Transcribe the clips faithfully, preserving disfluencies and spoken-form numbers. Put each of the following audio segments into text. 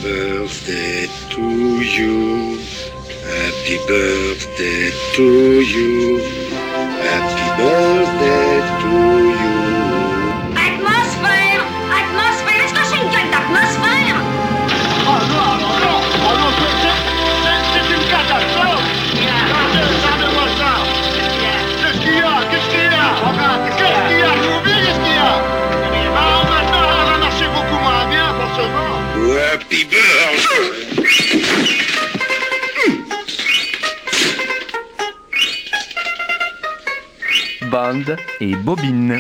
birthday to you. Happy birthday to you. Happy birthday to you. Atmosphère! Atmosphère! Est-ce que c'est une gueule d'atmosphère? Oh non, non, non! Oh non, c'est, c'est, c'est une catastrophe! Regardez, regardez-moi ça! Qu'est-ce qu'il y a? Qu'est-ce qu'il y a? Qu'est-ce qu'il y a? J'ai oublié qu'est-ce qu'il y a? Ah, maintenant, ça va marcher beaucoup moins bien, forcément! Happy birthday! Bande et bobine.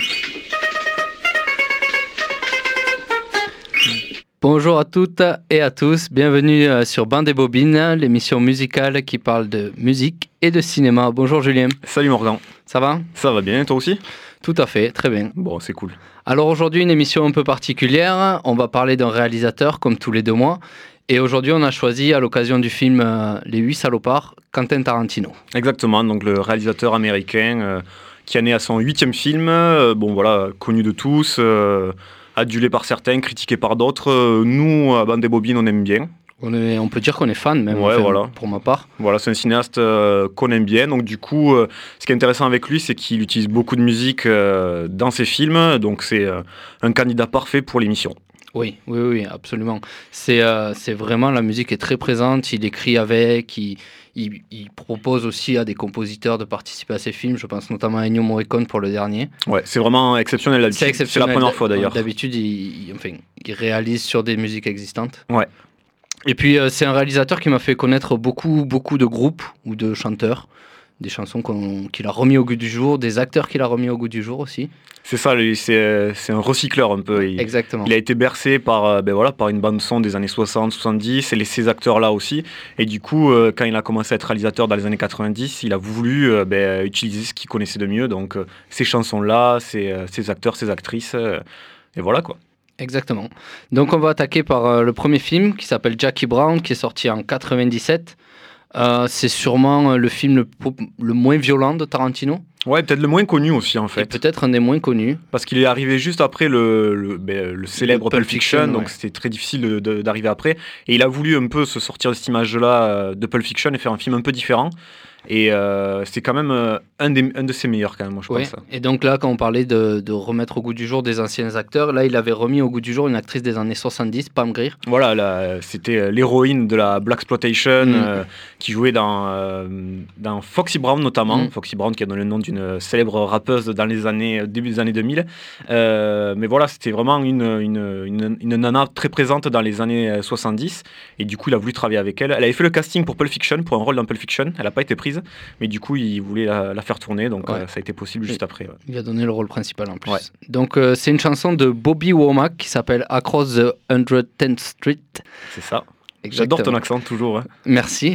Bonjour à toutes et à tous, bienvenue sur Bande et Bobine, l'émission musicale qui parle de musique et de cinéma. Bonjour Julien. Salut Morgan. Ça va ? Ça va bien, toi aussi ? Tout à fait, très bien. Bon, c'est cool. Alors aujourd'hui, une émission un peu particulière, on va parler d'un réalisateur comme tous les deux mois. Et aujourd'hui, on a choisi, à l'occasion du film euh, Les Huit Salopards, Quentin Tarantino. Exactement, donc le réalisateur américain euh, qui en est à son huitième film, euh, bon voilà, connu de tous, euh, adulé par certains, critiqué par d'autres. Euh, nous, à Bande et Bobine, on aime bien. On, est, on peut dire qu'on est fan même, ouais, enfin, voilà. Pour ma part. Voilà, c'est un cinéaste euh, qu'on aime bien. Donc du coup, euh, ce qui est intéressant avec lui, c'est qu'il utilise beaucoup de musique euh, dans ses films. Donc c'est euh, un candidat parfait pour l'émission. Oui, oui, oui, absolument. C'est, euh, c'est vraiment, la musique est très présente, il écrit avec, il, il, il propose aussi à des compositeurs de participer à ses films, je pense notamment à Ennio Morricone pour le dernier. Ouais, c'est vraiment exceptionnel. C'est exceptionnel. C'est la première fois d'ailleurs. D'habitude, il, il, enfin, il réalise sur des musiques existantes. Ouais. Et puis, euh, c'est un réalisateur qui m'a fait connaître beaucoup, beaucoup de groupes ou de chanteurs, des chansons qu'on, qu'il a remis au goût du jour, des acteurs qu'il a remis au goût du jour aussi. C'est ça, lui, c'est, c'est un recycleur un peu. Il, Exactement. Il a été bercé par, ben voilà, par une bande-son des années soixante, soixante-dix, et les, ces acteurs-là aussi. Et du coup, euh, quand il a commencé à être réalisateur dans les années quatre-vingt-dix, il a voulu euh, ben, utiliser ce qu'il connaissait de mieux, donc euh, ces chansons-là, ces, euh, ces acteurs, ces actrices, euh, et voilà quoi. Exactement. Donc on va attaquer par euh, le premier film qui s'appelle Jackie Brown, qui est sorti en quatre-vingt-dix-sept. Euh, c'est sûrement le film le, le moins violent de Tarantino. Ouais, peut-être le moins connu aussi en fait. Et peut-être un des moins connus. Parce qu'il est arrivé juste après le, le, ben, le célèbre Pulp, Pulp Fiction, Fiction donc ouais. C'était très difficile de, de, d'arriver après. Et il a voulu un peu se sortir de cette image-là de Pulp Fiction et faire un film un peu différent. Et euh, c'est quand même euh, un, des, un de ses meilleurs quand même, moi je ouais. pense. Et donc là, quand on parlait de, de remettre au goût du jour des anciens acteurs, là il avait remis au goût du jour une actrice des années soixante-dix, Pam Grier. Voilà, là, c'était l'héroïne de la Blaxploitation mm. euh, qui jouait dans, euh, dans Foxy Brown notamment. Mm. Foxy Brown qui a donné le nom d'une célèbre rappeuse dans les années, début des années deux mille. Euh, mais voilà, c'était vraiment une, une, une, une nana très présente dans les années soixante-dix. Et du coup, il a voulu travailler avec elle. Elle avait fait le casting pour Pulp Fiction, pour un rôle dans Pulp Fiction. Elle n'a pas été prise. Mais du coup, il voulait la, la faire tourner, donc ouais. euh, ça a été possible juste il, après. Ouais. Il a donné le rôle principal en plus. Ouais. Donc, euh, c'est une chanson de Bobby Womack qui s'appelle Across the one hundred tenth Street. C'est ça. Exactement. J'adore ton accent, toujours. Hein. Merci.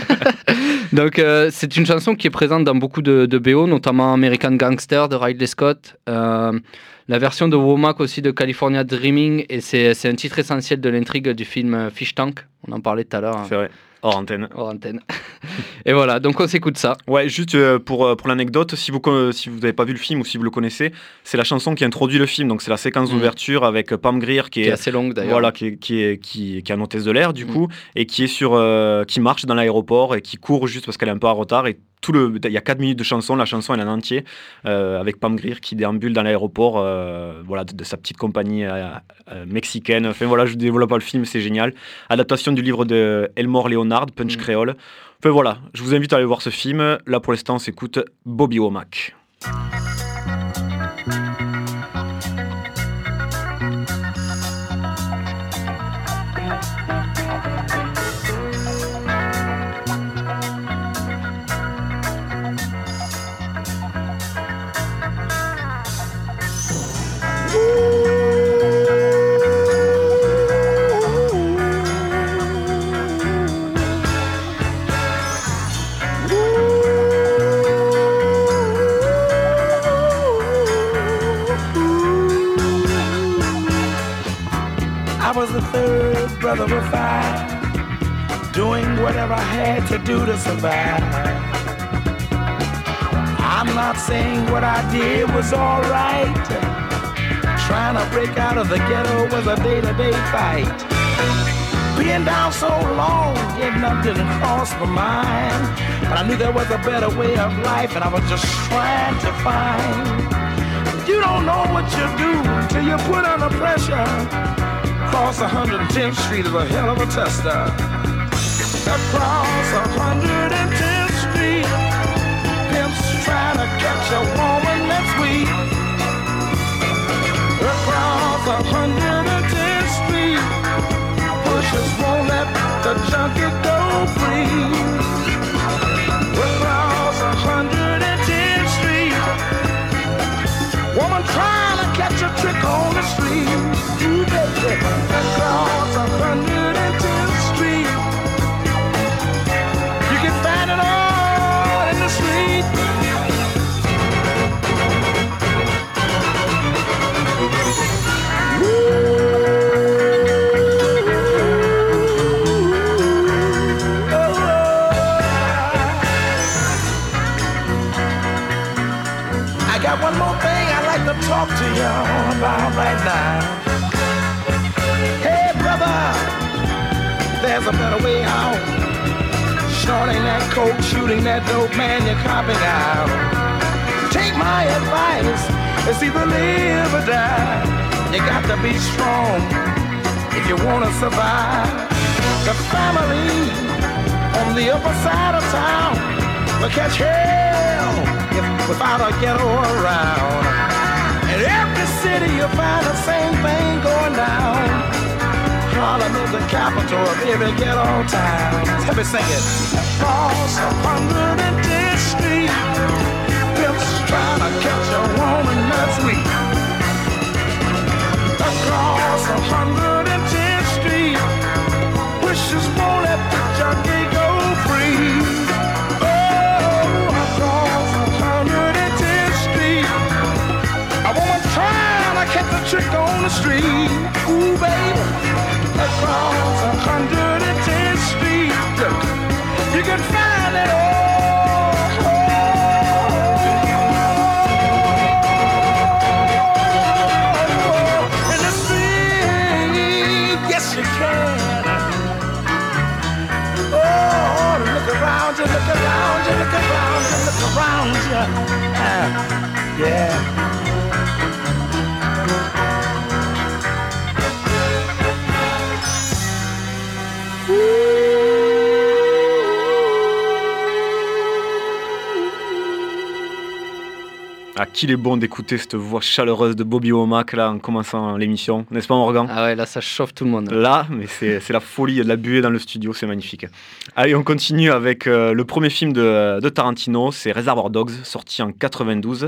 Donc, euh, c'est une chanson qui est présente dans beaucoup de, de B O, notamment American Gangster de Ridley Scott. Euh, la version de Womack aussi de California Dreaming, et c'est, c'est un titre essentiel de l'intrigue du film Fish Tank. On en parlait tout à l'heure. C'est vrai. Hors antenne. Hors antenne. Et voilà, donc on s'écoute ça. Ouais, juste euh, pour, pour l'anecdote, si vous n'avez si vous pas vu le film ou si vous le connaissez, c'est la chanson qui introduit le film. Donc c'est la séquence mmh. d'ouverture avec Pam Grier qui est, qui est assez longue d'ailleurs. Voilà, qui est, qui est, qui est, qui est en hôtesse de l'air du mmh. coup, et qui, est sur, euh, qui marche dans l'aéroport et qui court juste parce qu'elle est un peu en retard. Et tout le, il y a quatre minutes de chanson, la chanson elle est en entier, euh, avec Pam Grier qui déambule dans l'aéroport euh, voilà, de, de sa petite compagnie euh, euh, mexicaine. Enfin voilà, je ne dévoile pas le film, c'est génial. Adaptation du livre de Elmore Leonard, Punch mmh. Créole. Enfin voilà, je vous invite à aller voir ce film. Là pour l'instant, on s'écoute Bobby Womack. Brother of five, doing whatever I had to do to survive. I'm not saying what I did was alright. Trying to break out of the ghetto was a day-to-day fight. Being down so long, getting up didn't cross my mind. But I knew there was a better way of life, and I was just trying to find. You don't know what you do till you put under pressure. Across one hundred tenth Street is a hell of a tester. Across one hundred tenth Street, pimps trying to catch a woman that's weak. Across one hundred tenth Street, pushers won't let the junkie go free. Across one hundred tenth Street, woman trying to catch a trick on the street. Ooh, baby. Across one hundred tenth Street, you can find it all in the street. One more thing I'd like to talk to you about right now. Hey brother, there's a better way out. Snorting that coke, shooting that dope, man, you're copping out. Take my advice, it's either live or die. You got to be strong if you wanna survive. The family on the upper side of town will catch hell if, without a ghetto around. In every city you'll find the same thing going down. Harlem is the capital of every ghetto town. Let me sing it. Across one hundred tenth Street, pimps trying to catch a woman that's weak. Across one hundred tenth Street, wishes won't let the junkie go free. Kept the trick on the street, ooh baby. Across one hundred tenth Street, look, you can find it all in the street. Yes you can. Oh, look around you, look around you, look around you, look around you. Uh, yeah. Ah, qu'il est bon d'écouter cette voix chaleureuse de Bobby Womack là en commençant l'émission, n'est-ce pas Morgan? Ah ouais, là ça chauffe tout le monde. Là, mais c'est, c'est la folie, il y a de la buée dans le studio, c'est magnifique. Allez, on continue avec euh, le premier film de, de Tarantino, c'est Reservoir Dogs, sorti en quatre-vingt-douze.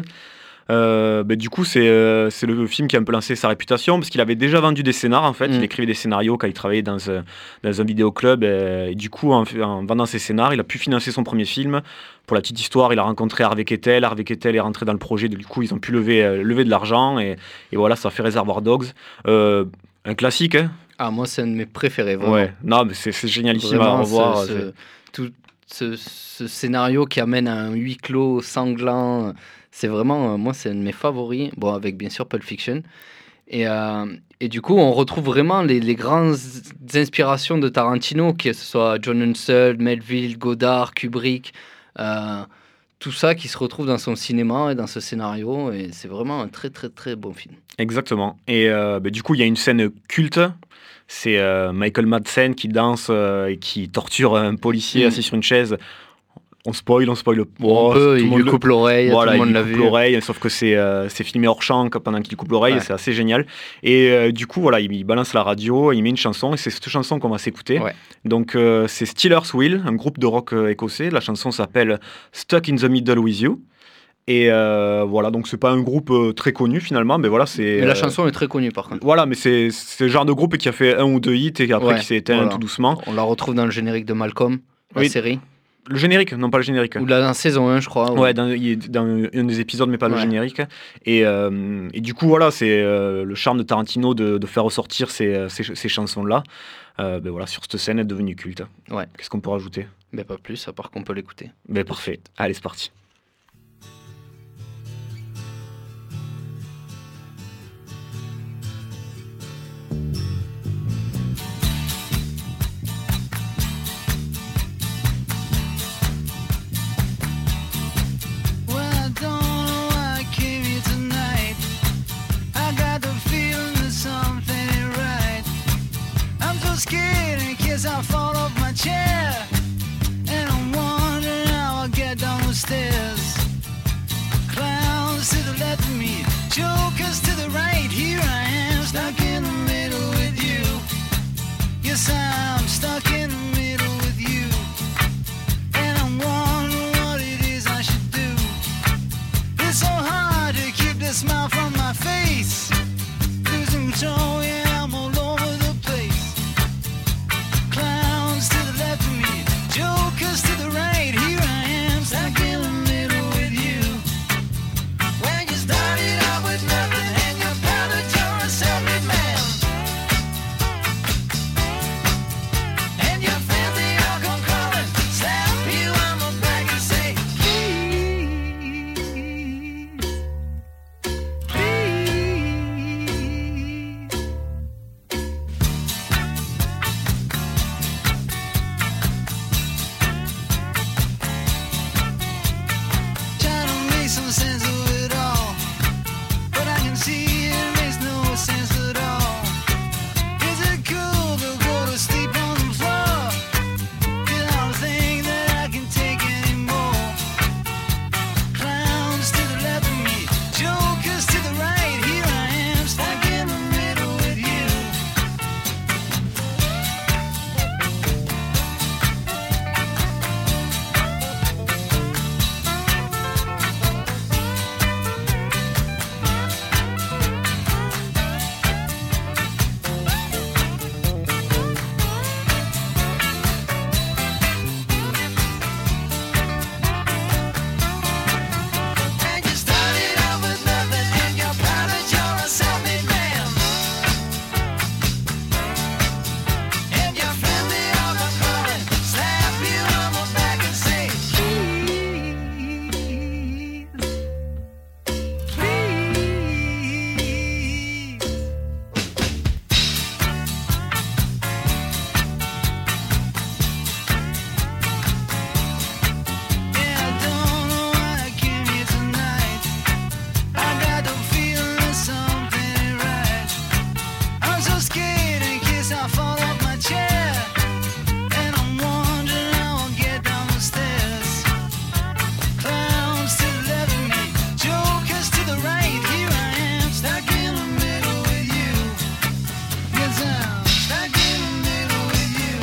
Euh, bah, du coup, c'est, euh, c'est le film qui a un peu lancé sa réputation parce qu'il avait déjà vendu des scénars en fait. Mm. Il écrivait des scénarios quand il travaillait dans, un, dans un vidéoclub. Et, et du coup, en, en vendant ses scénars, il a pu financer son premier film. Pour la petite histoire, il a rencontré Harvey Keitel. Harvey Keitel est rentré dans le projet. Du coup, ils ont pu lever, euh, lever de l'argent. Et, et voilà, ça fait Reservoir Dogs. Euh, un classique, hein. Ah, moi, c'est un de mes préférés, vraiment. Ouais, non, mais c'est, c'est génialissime à revoir. Ce, ce, tout, ce, ce scénario qui amène à un huis clos sanglant. C'est vraiment, euh, moi, c'est un de mes favoris. Bon, avec bien sûr Pulp Fiction. Et, euh, et du coup, on retrouve vraiment les, les grandes inspirations de Tarantino, que ce soit John Huston, Melville, Godard, Kubrick, euh, tout ça qui se retrouve dans son cinéma et dans ce scénario. Et c'est vraiment un très, très, très bon film. Exactement. Et euh, bah, du coup, il y a une scène culte. C'est euh, Michael Madsen qui danse euh, et qui torture un policier mmh. assis sur une chaise. On spoil, on spoil. Oh, on peut, il lui coupe le... l'oreille, voilà, tout le monde il l'a coupe vu. l'oreille, sauf que c'est, euh, c'est filmé hors champ pendant qu'il coupe l'oreille, ouais. C'est assez génial. Et euh, du coup, voilà, il, il balance la radio, il met une chanson, et c'est cette chanson qu'on va s'écouter. Ouais. Donc, euh, c'est Steelers Wheel, un groupe de rock euh, écossais. La chanson s'appelle Stuck in the Middle with You. Et euh, voilà, donc c'est pas un groupe euh, très connu finalement, mais voilà, c'est. Mais la euh, chanson est très connue par contre. Voilà, mais c'est, c'est le genre de groupe qui a fait un ou deux hits et après ouais, qui s'est éteint voilà. tout doucement. On la retrouve dans le générique de Malcolm, la oui. série. Le générique, non pas le générique. Ou la, dans saison un, je crois. Ouais, dans, il est dans un des épisodes, mais pas ouais. le générique. Et, euh, et du coup, voilà, c'est euh, le charme de Tarantino de, de faire ressortir ces, ces, ces chansons-là. Euh, ben voilà, sur cette scène, elle est devenue culte. Ouais. Qu'est-ce qu'on peut rajouter? Ben pas plus, à part qu'on peut l'écouter. Ben parfait. Allez, c'est parti. scared in case I fall off my chair. And I'm wondering how I'll get down the stairs. Clowns to the left of me, jokers to the right. Here I am, stuck in the middle with you. Yes, I'm stuck in the middle with you. And I'm wondering what it is I should do. It's so hard to keep the smile from my face. Losing control, yeah, I'm all over the place. Clowns to the left of me, jokers to the right. Here I am, stuck in the middle with you. When you started out with nothing and you found that you're a self-made man. And your friends, they all come crawling, slap you on the back and say, please, please. Trying to make some sense of it all, but I can see it makes no sense at all. Is it cool to go to sleep on the floor? 'Cause I don't think that I can take anymore. Clowns to the left of me, jokers to the right. Here I am, stuck in the middle with you. And you started out with nothing and you're proud that you're a self-made man. And your friends, they all come crawling, slap you on the back and say, please, please. Yeah, I don't know why I came here tonight. I got the feeling that something ain't right. I'm so scared in case I fall off my chair. And I'm wondering how I'll get down the stairs. Clowns to the left of me, jokers to the right. Here I am, stuck in the middle with you. Yes, I'm stuck in the middle with you.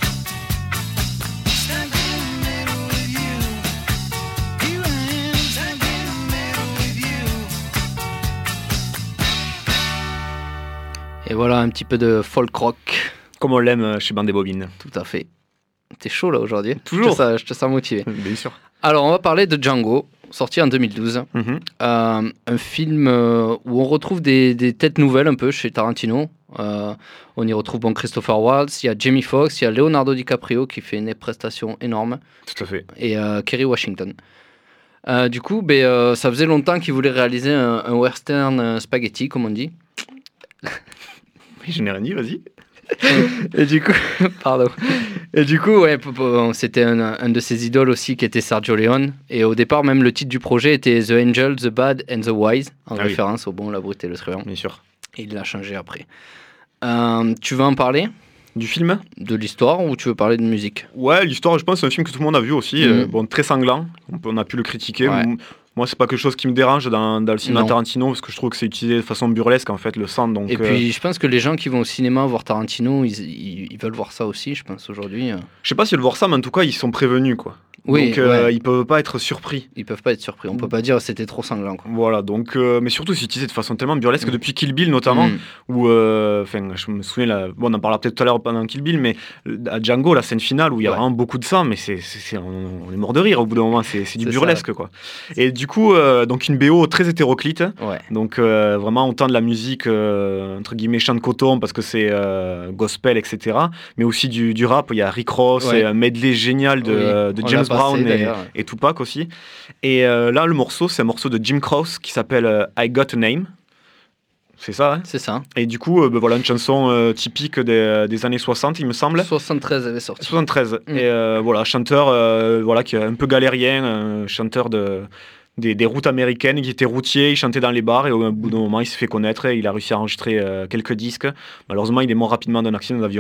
Stuck in the middle with you. Here I am, stuck in the middle with you. Et voilà un petit peu de folk rock. Comme on l'aime euh, chez Bande et Bobine. Tout à fait. T'es chaud là aujourd'hui. Toujours. Je te sens, je te sens motivé. Bien sûr. Alors on va parler de Django, sorti en deux mille douze. Mhm. Euh, un film euh, où on retrouve des, des têtes nouvelles un peu chez Tarantino. Euh, on y retrouve bon, Christopher Waltz, il y a Jamie Foxx, il y a Leonardo DiCaprio qui fait une prestation énorme Tout à fait. et euh, Kerry Washington. Euh, du coup, ben, euh, ça faisait longtemps qu'il voulait réaliser un, un western euh, spaghetti, comme on dit. Oui, je n'ai rien dit, vas-y. Et du coup, pardon. Et du coup, ouais, p- p- bon, c'était un, un de ses idoles aussi qui était Sergio Leone. Et au départ, même le titre du projet était The Angel, The Bad and The Wise, en Ah oui. référence au bon, la brute et le truand. Bien sûr. Et il l'a changé après. Euh, tu veux en parler Du film? de l'histoire ou tu veux parler de musique? Ouais, l'histoire, je pense, c'est un film que tout le monde a vu aussi. Mhm. euh, bon, très sanglant. On, peut- on a pu le critiquer. Ouais. M- Moi, c'est pas quelque chose qui me dérange dans, dans le cinéma Non. Tarantino parce que je trouve que c'est utilisé de façon burlesque en fait, le sang. Donc, Et euh, puis, je pense que les gens qui vont au cinéma voir Tarantino, ils, ils, ils veulent voir ça aussi, je pense, aujourd'hui. euh. je sais pas si le voir ça, mais en tout cas, ils sont prévenus quoi. Oui, donc, euh, ouais. ils peuvent pas être surpris. Ils peuvent pas être surpris. On peut pas dire que c'était trop sanglant, quoi. Voilà, donc, euh, mais surtout, c'est utilisé de façon tellement burlesque Mm. depuis Kill Bill notamment, Mm. où, euh, enfin, je me souviens, là, bon, on en parlera peut-être tout à l'heure pendant Kill Bill, mais à Django, la scène finale où il y a Ouais. vraiment beaucoup de sang, mais c'est, c'est, c'est- on, on est mort de rire au bout d'un moment, c'est, c'est du C'est ça. burlesque quoi. Et du coup, euh, donc une B O très hétéroclite, Ouais. donc euh, vraiment autant de la musique euh, entre guillemets chant de coton parce que c'est euh, gospel, et cetera, mais aussi du, du rap. Il y a Rick Ross Ouais. et un medley génial de, Oui, euh, de on James l'a passé, Brown et, d'ailleurs. et Tupac aussi. Et euh, là, le morceau, c'est un morceau de Jim Croce qui s'appelle euh, I Got a Name. C'est ça, hein. C'est ça. Et du coup, euh, ben voilà, une chanson euh, typique des, des années soixante, il me semble. soixante-treize avait sorti. soixante-treize. Mm. Et euh, voilà, chanteur euh, voilà, qui est un peu galérien, un chanteur de, des, des routes américaines, qui était routier, il chantait dans les bars et au bout d'un moment, il s'est fait connaître et il a réussi à enregistrer euh, quelques disques. Malheureusement, il est mort rapidement d'un accident d'avion.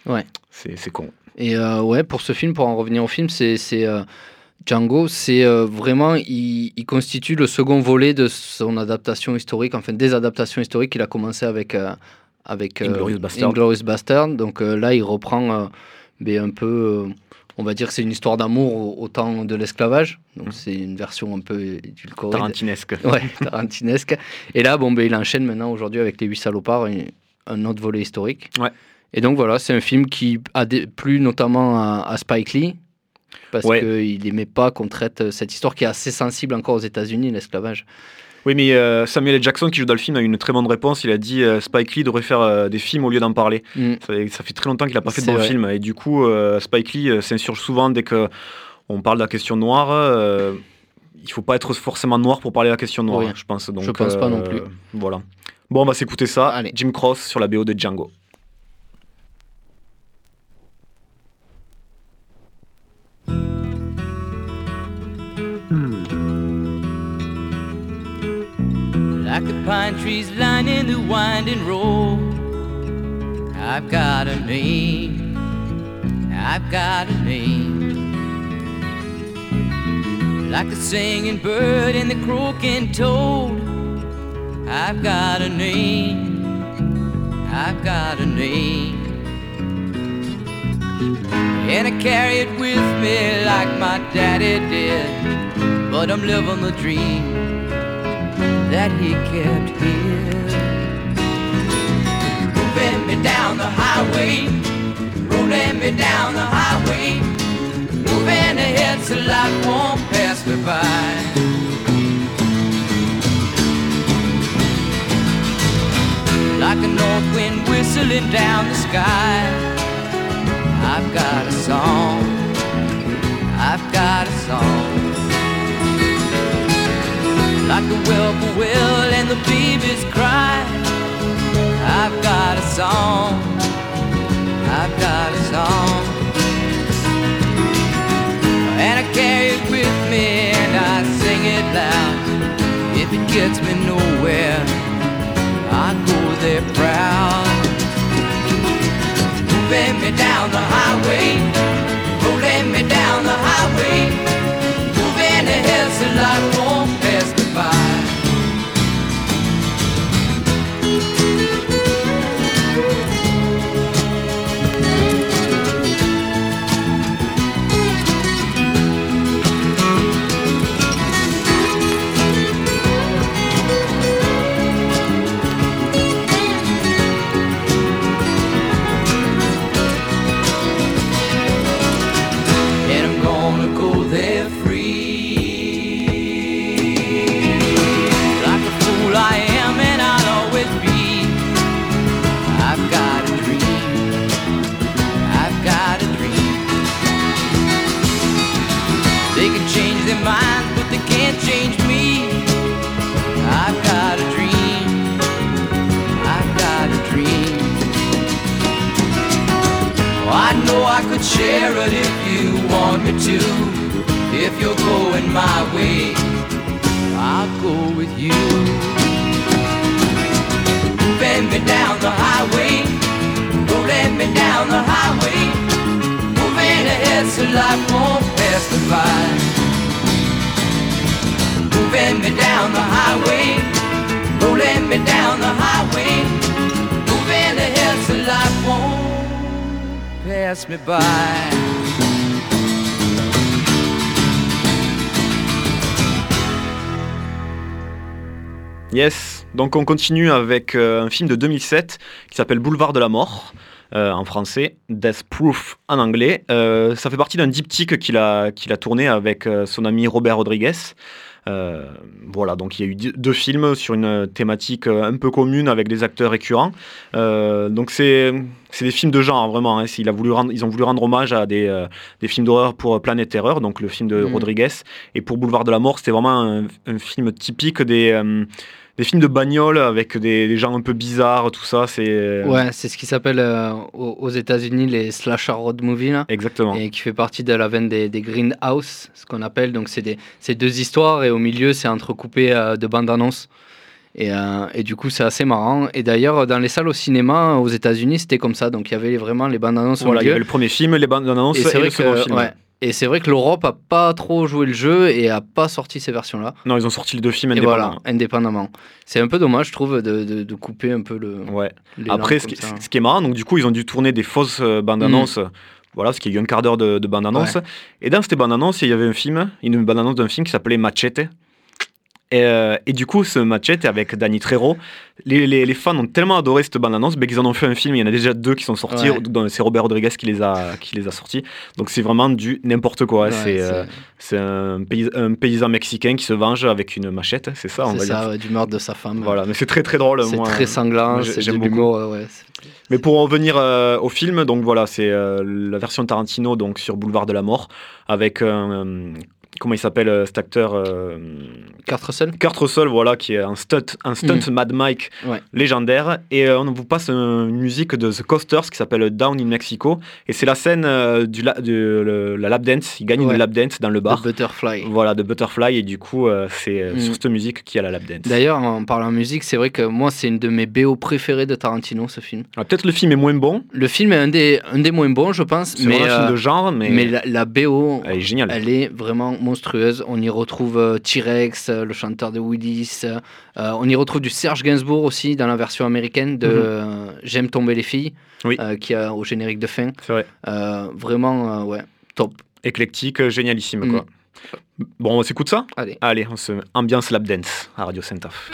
Ouais. C'est, c'est con. Et euh, ouais, pour ce film, pour en revenir au film, c'est, c'est euh, Django, c'est euh, vraiment, il, il constitue le second volet de son adaptation historique, enfin des adaptations historiques qu'il a commencé avec, euh, avec euh, Inglourious Bastard. Inglourious Bastard. Donc euh, là, il reprend euh, ben, un peu, euh, on va dire que c'est une histoire d'amour au, au temps de l'esclavage. Donc Mhm. c'est une version un peu édulcorée. Tarantinesque. Ouais, tarantinesque. Et là, bon, ben, il enchaîne maintenant aujourd'hui avec Les Huit Salopards, un, un autre volet historique. Ouais. Et donc voilà, c'est un film qui a dé- plu notamment à, à Spike Lee, parce Ouais. qu'il n'aimait pas qu'on traite cette histoire qui est assez sensible encore aux États-Unis, l'esclavage. Oui, mais euh, Samuel L. Jackson, qui joue dans le film, a eu une très bonne réponse. Il a dit euh, Spike Lee devrait faire euh, des films au lieu d'en parler. Mm. Ça, ça fait très longtemps qu'il n'a pas fait de C'est bons vrai. films. Et du coup, euh, Spike Lee euh, s'insurge souvent dès qu'on parle de la question noire. Euh, il ne faut pas être forcément noir pour parler de la question noire, Oui. je pense. Donc, Je pense pas non plus. Voilà. Bon, on va s'écouter ça. Allez. Jim Croce sur la B O de Django. Like the pine trees lining the winding road, I've got a name, I've got a name. Like the singing bird and the croaking toad, I've got a name, I've got a name. And I carry it with me like my daddy did, but I'm living the dream that he kept here. Moving me down the highway, rolling me down the highway, moving ahead so life won't pass me by. Like a north wind whistling down the sky, I've got a song, I've got a song. Like the whippoorwill and the babies cry, I've got a song, I've got a song. And I carry it with me and I sing it loud. If it gets me nowhere, I go there proud. Moving me down the highway, rolling me down the highway, moving ahead so life won't pass me by. And I'm gonna go there free. Like a fool I am and I'll always be. I've got a dream, I've got a dream. They can change their minds but they can't change me. I've got a dream, I've got a dream. Oh, I know I could share it if you want me to. If you're going my way, I'll go with you. Moving me down the highway, rolling me down the highway, moving ahead so life won't pass me by. Moving me down the highway, rolling me down the highway, moving ahead so life won't pass me by. Yes, donc on continue avec euh, un film de deux mille sept qui s'appelle Boulevard de la Mort, euh, en français, Death Proof en anglais. Euh, ça fait partie d'un diptyque qu'il a, qu'il a tourné avec euh, son ami Robert Rodriguez. Euh, voilà, donc il y a eu deux films sur une thématique un peu commune avec des acteurs récurrents. Euh, donc c'est, c'est des films de genre, vraiment. Hein. Il a voulu rendre, ils ont voulu rendre hommage à des, euh, des films d'horreur pour Planète Terreur, donc le film de Mmh. Rodriguez. Et pour Boulevard de la Mort, c'était vraiment un, un film typique des... Euh, des films de bagnole avec des, des gens un peu bizarres, tout ça, c'est... Ouais, c'est ce qui s'appelle euh, aux, aux États-Unis les slasher road movies, là, Exactement. et qui fait partie de la veine des, des greenhouse, ce qu'on appelle. Donc c'est des, c'est deux histoires et au milieu c'est entrecoupé euh, de bandes annonces. Et, euh, et du coup, c'est assez marrant. Et d'ailleurs, dans les salles au cinéma aux États-Unis, c'était comme ça. Donc, il y avait vraiment les bandes annonces. Voilà, il y avait le premier film, les bandes annonces et, et, et le que, second film. Ouais. Et c'est vrai que l'Europe a pas trop joué le jeu et a pas sorti ces versions-là. Non, ils ont sorti les deux films et indépendamment. Voilà, indépendamment. C'est un peu dommage, je trouve, de, de, de couper un peu le. Ouais. Après, ce qui, ce qui est marrant, donc du coup, ils ont dû tourner des fausses euh, bandes annonces. Mmh. Voilà, parce qu'il y a eu un quart d'heure de, de bande annonce. Ouais. Et dans ces bandes annonces, il y avait un film, une bande annonce d'un film qui s'appelait Machete. Et, euh, et du coup, ce Machete avec Danny Trejo, les, les, les fans ont tellement adoré cette bande-annonce ben, qu'ils en ont fait un film. Il y en a déjà deux qui sont sortis. Ouais. Dont, c'est Robert Rodriguez qui les a, qui les a sortis. Donc c'est vraiment du n'importe quoi. Ouais, c'est, c'est... Euh, c'est un, pays, un paysan mexicain qui se venge avec une machette. C'est ça, on c'est va ça, dire. Ouais, du meurtre de sa femme. Voilà, mais c'est très très drôle. C'est moi, très sanglant. Moi, c'est j'aime de beaucoup. Ouais, ouais, c'est... Mais pour en revenir euh, au film, donc voilà, c'est euh, la version Tarantino donc sur Boulevard de la Mort avec un. Euh, Comment il s'appelle euh, cet acteur euh... Kurt Russell. Kurt Russell, voilà, qui est un stunt, un stunt mmh. Mad Mike ouais. légendaire. Et euh, on vous passe une musique de The Coasters qui s'appelle Down in Mexico. Et c'est la scène euh, du la, de le, la lap dance. Il gagne ouais. une lap dance dans le bar. The Butterfly. Voilà, de Butterfly. Et du coup, euh, c'est mmh. sur cette musique qu'il y a la lap dance. D'ailleurs, en parlant de musique, c'est vrai que moi, c'est une de mes B O préférées de Tarantino, ce film. Alors, peut-être le film est moins bon. Le film est un des, un des moins bons, je pense. C'est mais, un euh, film de genre, mais, mais la, la B O, elle est géniale. Elle est vraiment monstrueuse. On y retrouve euh, T-Rex, euh, le chanteur de Willis. Euh, on y retrouve du Serge Gainsbourg aussi dans la version américaine de mm-hmm. euh, J'aime tomber les filles, oui. euh, qui a au générique de fin. C'est vrai. Euh, vraiment, euh, ouais, top. Éclectique, génialissime, mm. quoi. Bon, on s'écoute ça ? Allez. Allez, on se ambiance lap dance à Radio Saint-Af.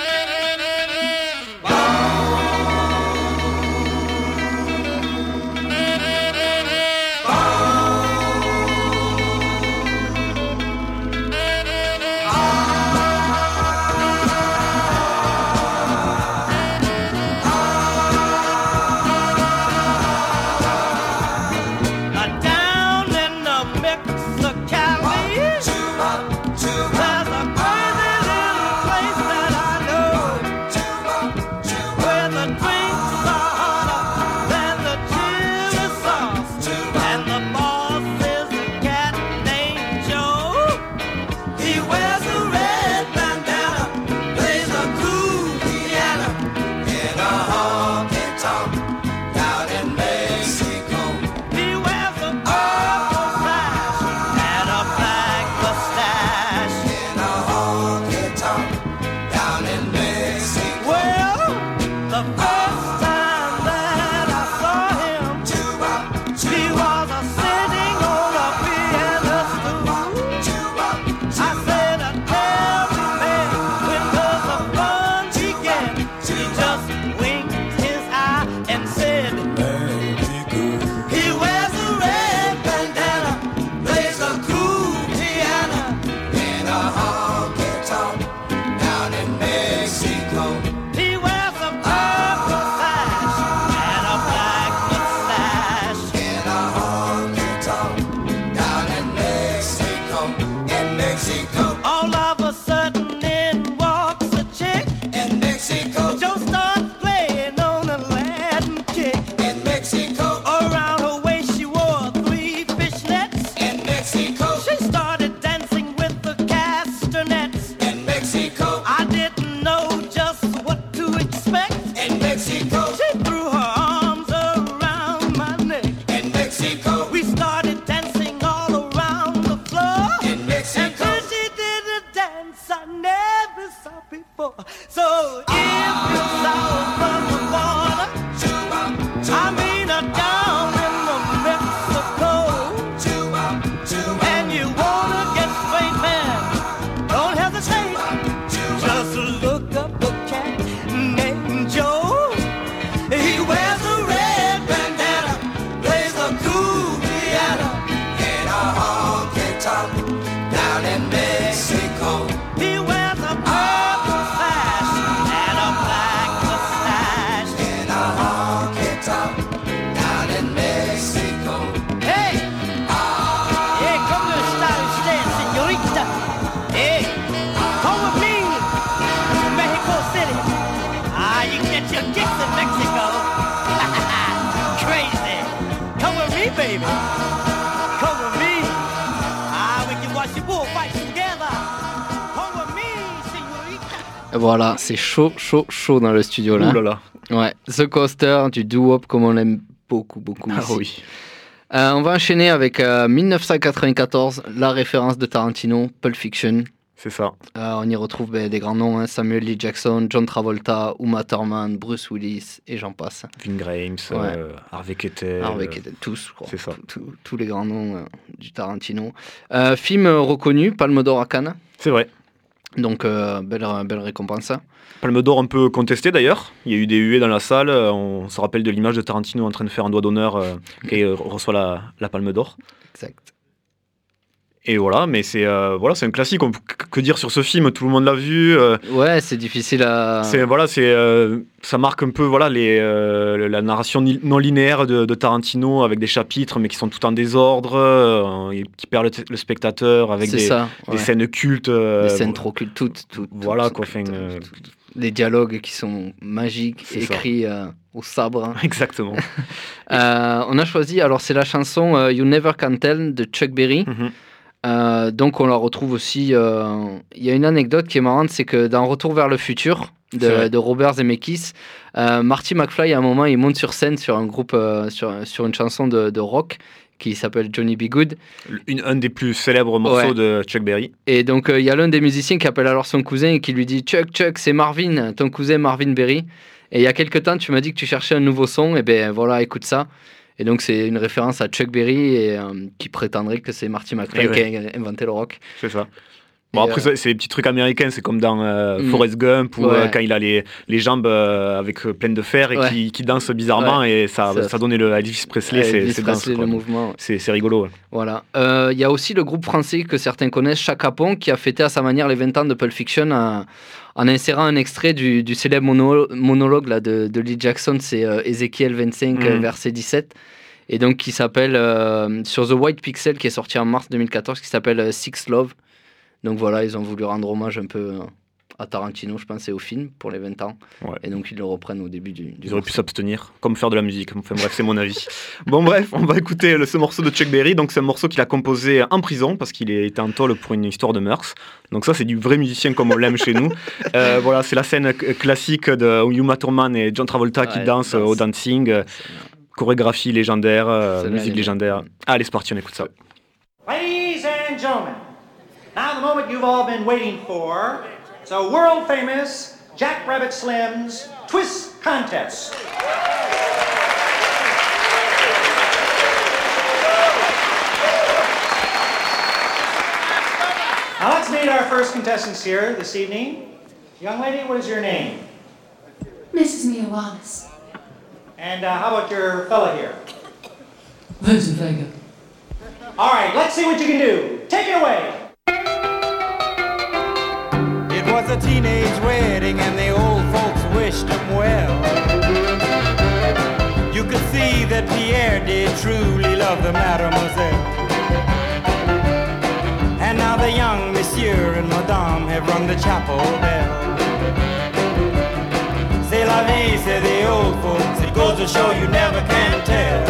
Voilà, c'est chaud, chaud, chaud dans le studio là. Ouh là là. Ouais, The Coaster, du doo-wop comme on l'aime beaucoup, beaucoup Ah ici. oui. Euh, on va enchaîner avec euh, dix-neuf cent quatre-vingt-quatorze, la référence de Tarantino, Pulp Fiction. C'est ça. Euh, on y retrouve ben, des grands noms, hein, Samuel L. Jackson, John Travolta, Uma Thurman, Bruce Willis et j'en passe. Vin Grimes, Ouais. euh, Harvey Keitel. Harvey euh, Keitel, tous, je crois. c'est ça. Tous- tous- tous les grands noms euh, du Tarantino. Euh, film euh, reconnu, Palme d'Or à Cannes. C'est vrai. Donc, euh, belle, belle récompense. Palme d'Or un peu contesté d'ailleurs. Il y a eu des huées dans la salle. Euh, On se rappelle de l'image de Tarantino en train de faire un doigt d'honneur euh, quand il euh, reçoit la, la Palme d'Or. Exact. Et voilà, mais c'est euh, voilà, c'est un classique. On- que que dire sur ce film? Tout le monde l'a vu. euh, Ouais, c'est difficile à. c'est voilà, c'est euh, ça marque un peu voilà les euh, la narration ni- non linéaire de, de Tarantino avec des chapitres mais qui sont tout en désordre, euh, et qui perd le, t- le spectateur avec C'est des, ça. des ouais. scènes cultes. euh, Des scènes trop cultes, toutes, toutes. Voilà, toutes, quoi, toutes, enfin, euh, toutes, toutes. Les dialogues qui sont magiques, C'est ça. écrits euh, au sabre. Exactement. Euh, on a choisi, alors c'est la chanson euh, You Never Can Tell de Chuck Berry. Mhm. Euh, donc on la retrouve aussi. euh, Il y a une anecdote qui est marrante, c'est que dans Retour vers le futur C'est de, vrai. de Robert Zemeckis, euh, Marty McFly à un moment il monte sur scène sur un groupe, euh, sur, sur une chanson de, de rock qui s'appelle Johnny B. Good. Une, un des plus célèbres morceaux Ouais. de Chuck Berry. Et donc euh, il y a l'un des musiciens qui appelle alors son cousin et qui lui dit Chuck, Chuck, c'est Marvin, ton cousin Marvin Berry. Et il y a quelques temps tu m'as dit que tu cherchais un nouveau son, et ben voilà, écoute ça. Et donc c'est une référence à Chuck Berry et, euh, qui prétendrait que c'est Marty McFly Et ouais. qui a inventé le rock. C'est ça. Bon, Et, après, euh, ça, c'est des petits trucs américains, c'est comme dans euh, Mm. Forrest Gump, où Ouais. euh, quand il a les, les jambes euh, avec euh, pleines de fer et Ouais. qui, qui danse bizarrement, et ça, Ça- ça donnait le à Elvis Presley, Ouais, c'est Elvis c'est danse, Presley, quoi. le mouvement. C'est c'est rigolo. ouais. Voilà. Euh, Il y a aussi le groupe français que certains connaissent, Chaka Pong, qui a fêté à sa manière les vingt ans de Pulp Fiction en, en insérant un extrait du, du célèbre mono- monologue là, de, de Lee Jackson, c'est euh, Ézéchiel vingt-cinq, Mhm. euh, verset dix-sept, et donc qui s'appelle, euh, sur The White Pixel, qui est sorti en mars deux mille quatorze, qui s'appelle euh, Six Love. Donc voilà, ils ont voulu rendre hommage un peu euh, à Tarantino, je pense, et au film pour les vingt ans. Ouais. Et donc ils le reprennent au début du, du Ils auraient pu morceau. s'abstenir, comme faire de la musique. Enfin bref, c'est mon avis. Bon bref, on va écouter le- ce morceau de Chuck Berry. Donc c'est un morceau qu'il a composé en prison parce qu'il était en tôle pour une histoire de mœurs. Donc ça c'est du vrai musicien comme on l'aime chez nous. Euh, voilà, c'est la scène c- classique de Uma Thurman et John Travolta qui Ouais, dansent danse. au dancing. euh, Chorégraphie légendaire, euh, Celle-là, musique elle est- légendaire. Allez, c'est parti, on écoute ça. Ladies and gentlemen, now the moment you've all been waiting for. It's a world famous Jack Rabbit Slim's Twist Contest. Now let's meet our first contestants here this evening. Young lady, what is your name? Missus Mia Wallace. And uh, how about your fella here? Vincent Vega. All right, let's see what you can do. Take it away. It was a teenage wedding and the old folks wished him well. You could see that Pierre did truly love the mademoiselle. And now the young monsieur and madame have rung the chapel bell. C'est la vie, say the old folks, it goes to show you never can tell.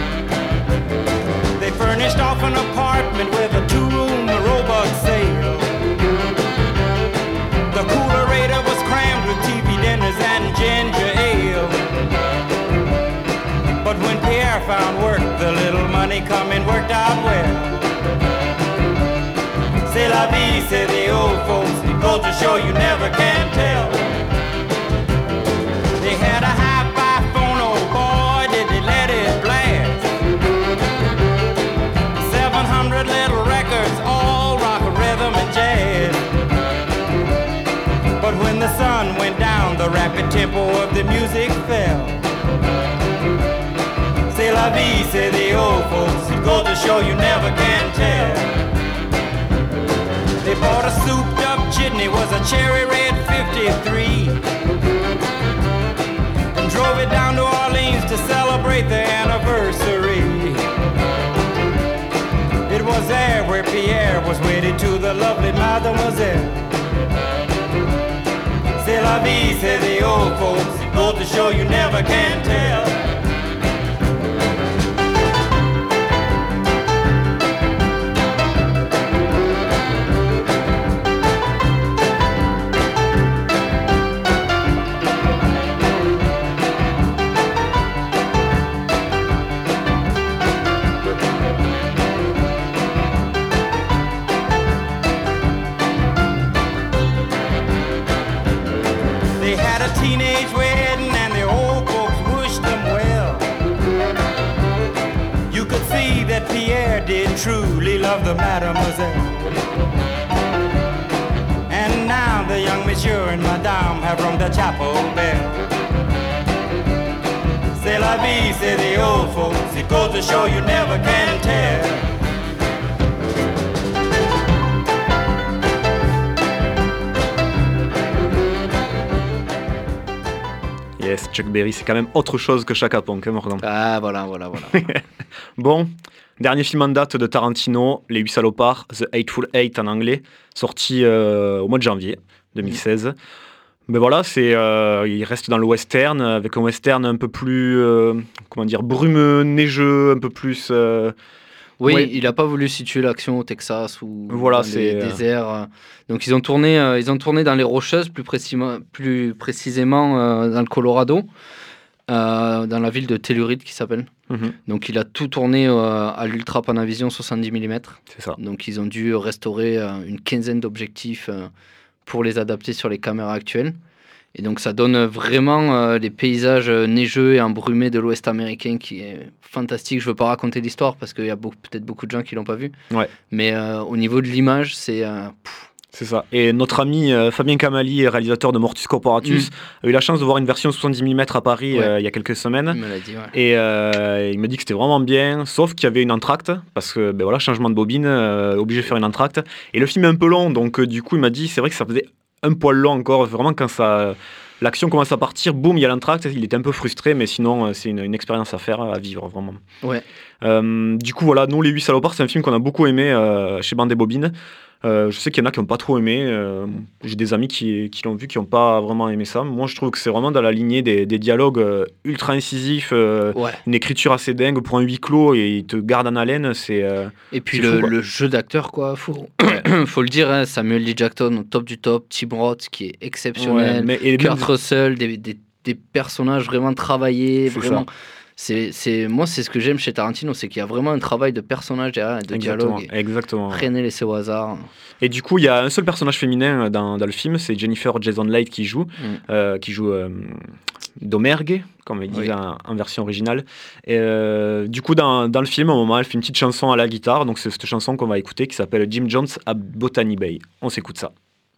They furnished off an apartment with a two-room robot sale. The coolerator was crammed with T V dinners and ginger ale. But when Pierre found work, the little money coming worked out well. C'est la vie, say the old folks, it goes to show you never can tell. They had a hi-fi phone, oh boy, did they let it blast. seven hundred little records, all rock, rhythm, and jazz. But when the sun went down, the rapid tempo of the music fell. C'est la vie, say the old folks, it goes to show you never can tell. They bought a souped up jitney, was a cherry red fifty-three, and drove it down to Orleans to celebrate the anniversary. It was there where Pierre was wedded to the lovely mademoiselle. C'est la vie, say the old folks, it goes to show you never can tell. that Pierre did truly love the mademoiselle. And now the young monsieur and madame have rung the chapel bell. C'est la vie, say the old folks, it goes to show you never can tell. Yes, Chuck Berry, c'est quand même autre chose que Chaka Ponk, hein, Morgan. Ah, voilà, voilà, voilà. Bon, dernier film en date de Tarantino, Les Huit Salopards, The Eightful Eight en anglais, sorti euh, au mois de janvier deux mille seize. Mmh. Mais voilà, c'est, euh, il reste dans le western, avec un western un peu plus, euh, comment dire, brumeux, neigeux, un peu plus... Euh, Oui, ouais. il n'a pas voulu situer l'action au Texas ou voilà, dans c'est, les euh... déserts. Donc ils ont tourné, euh, ils ont tourné dans les Rocheuses, plus, précisément, plus précisément euh, dans le Colorado, euh, dans la ville de Telluride qui s'appelle. Mm-hmm. Donc il a tout tourné euh, à l'Ultra Panavision soixante-dix millimètres. C'est ça. Donc ils ont dû restaurer euh, une quinzaine d'objectifs euh, pour les adapter sur les caméras actuelles. Et donc ça donne vraiment euh, les paysages neigeux et embrumés de l'Ouest américain qui est fantastique. Je ne veux pas raconter l'histoire parce qu'il y a beaucoup, peut-être beaucoup de gens qui ne l'ont pas vu. Ouais. Mais euh, au niveau de l'image, c'est... Euh, c'est ça. Et notre ami euh, Fabien Camali, réalisateur de Mortus Corporatus, mmh. a eu la chance de voir une version soixante-dix millimètres à Paris ouais. euh, il y a quelques semaines. Il me l'a dit, ouais. Et euh, il me dit que c'était vraiment bien, sauf qu'il y avait une entracte, parce que ben voilà, changement de bobine, euh, obligé de faire une entracte. Et le film est un peu long, donc euh, du coup il m'a dit, c'est vrai que ça faisait un poil long encore, vraiment quand ça... L'action commence à partir, boum, il y a l'entracte, il était un peu frustré, mais sinon c'est une, une expérience à faire, à vivre vraiment. Ouais. Euh, du coup voilà, nous Les Huit Salopards, c'est un film qu'on a beaucoup aimé euh, chez Bande et Bobine. Euh, je sais qu'il y en a qui n'ont pas trop aimé, euh, j'ai des amis qui, qui l'ont vu, qui n'ont pas vraiment aimé ça. Moi je trouve que c'est vraiment dans la lignée des, des dialogues euh, ultra incisifs, euh, ouais. une écriture assez dingue pour un huis clos et il te garde en haleine. C'est, euh, et puis c'est le, fou, le jeu d'acteur, quoi, faut, ouais. faut le dire, hein, Samuel L. Jackson au top du top, Tim Roth qui est exceptionnel, ouais, mais, Kurt même... Russell, des, des, des personnages vraiment travaillés, c'est vraiment... Ça. C'est, c'est, moi, c'est ce que j'aime chez Tarantino, c'est qu'il y a vraiment un travail de personnage derrière, de exactement, dialogue. Exactement. Rien n'est laissé au hasard. Et du coup, il y a un seul personnage féminin dans, dans le film, c'est Jennifer Jason Leigh qui joue, mm. euh, qui joue euh, Domergue, comme il dit oui. en, en version originale. Et euh, du coup, dans, dans le film, à un moment, elle fait une petite chanson à la guitare, donc c'est cette chanson qu'on va écouter qui s'appelle Jim Jones à Botany Bay. On s'écoute ça.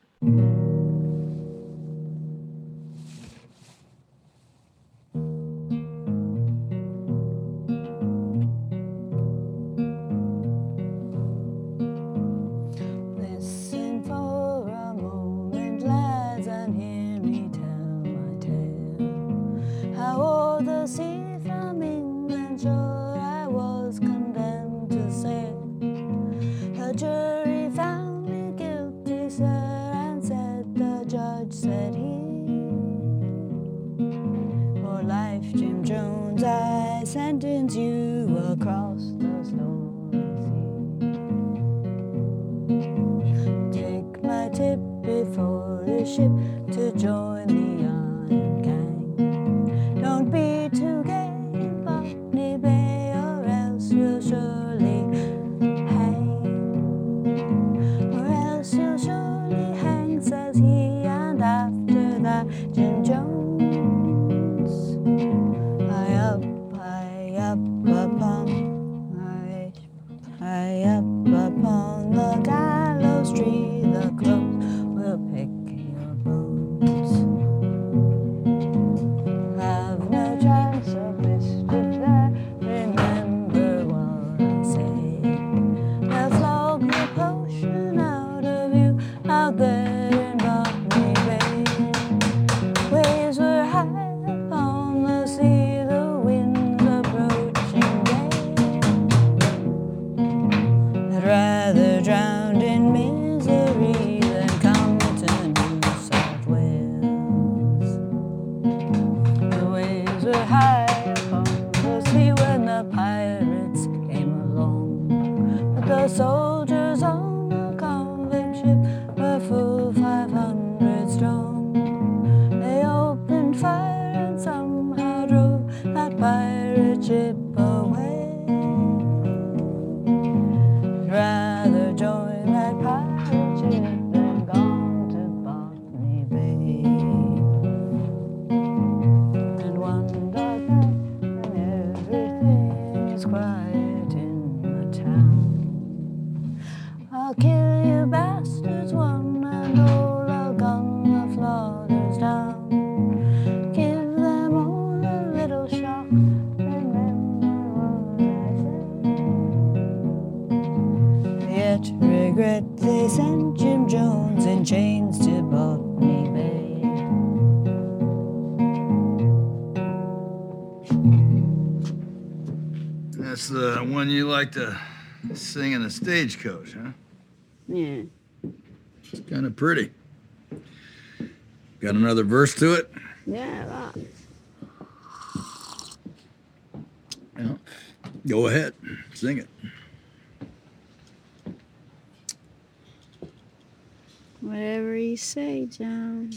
Sentence you across the stormy sea. Take my tip before the ship to join the iron gang. Don't be too gay in Botany Bay, or else you'll surely hang. Or else you'll surely hang, says he, and after that, Jim Jones. I up. Up upon, high, high up upon the gallows tree, the crows will pick your bones. Have no chance of mischief there, remember what I say. They'll flog the potion out of you out there in Botany Bay. Waves were high upon the sea, the wind rather drowned in misery than come to New South Wales. The waves were high upon the sea when the pirates came along, but the soldiers on the convict ship were full five hundred strong. They opened fire and somehow drove that pirate ship away. Rather join that pirate ship than gone to Botany Bay. And one dark night when everything is quiet in regret they sent Jim Jones in chains to Botany Bay. That's the one you like to sing in a stagecoach, huh? Yeah. It's kind of pretty. Got another verse to it? Yeah, that. Yeah. Go ahead, sing it. Whatever you say, John.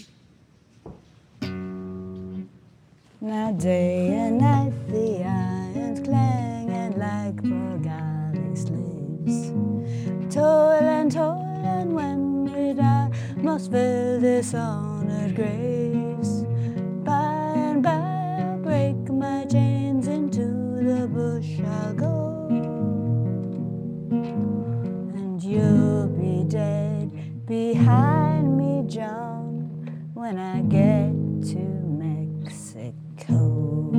Now day and night the irons clanging like poor galley slaves. Toil and toil, and when we die, must fill dishonored graves. By and by I'll break my chains, into the bush I'll go, and you'll be dead behind me, John, when I get to Mexico.